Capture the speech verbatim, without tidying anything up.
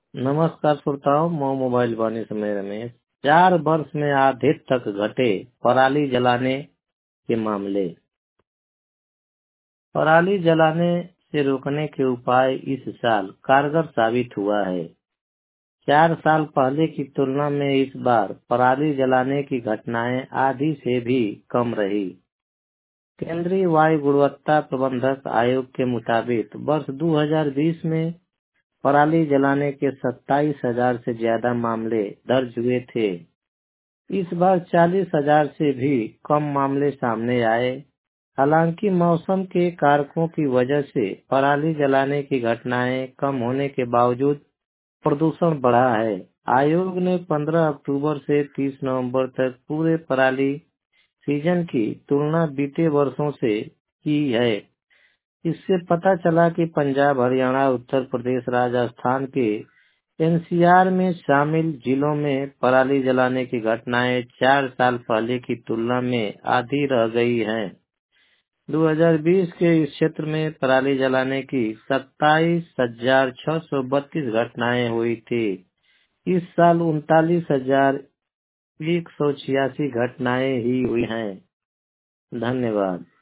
नमस्कार श्रोताओं, मैं मोबाइल वाणी समय रमेश। चार वर्ष में आधे तक घटे पराली जलाने के मामले। पराली जलाने से रोकने के उपाय इस साल कारगर साबित हुआ है। चार साल पहले की तुलना में इस बार पराली जलाने की घटनाएं आधी से भी कम रही। केंद्रीय वायु गुणवत्ता प्रबंधक आयोग के मुताबिक वर्ष दो हज़ार बीस में पराली जलाने के सत्ताईस हजार से ज्यादा मामले दर्ज हुए थे। इस बार चालीस हजार से भी कम मामले सामने आए। हालांकि मौसम के कारकों की वजह से पराली जलाने की घटनाएं कम होने के बावजूद प्रदूषण बढ़ा है। आयोग ने पंद्रह अक्टूबर से तीस नवंबर तक पूरे पराली सीजन की तुलना बीते वर्षों से की है। इससे पता चला कि पंजाब, हरियाणा, उत्तर प्रदेश, राजस्थान के एनसीआर में शामिल जिलों में पराली जलाने की घटनाएं चार साल पहले की तुलना में आधी रह गई हैं। दो हज़ार बीस के इस क्षेत्र में पराली जलाने की सत्ताईस हजार छह सौ बत्तीस घटनाएं हुई थी। इस साल उनतालीस हजार एक सौ छियासी घटनाएं ही हुई हैं। धन्यवाद।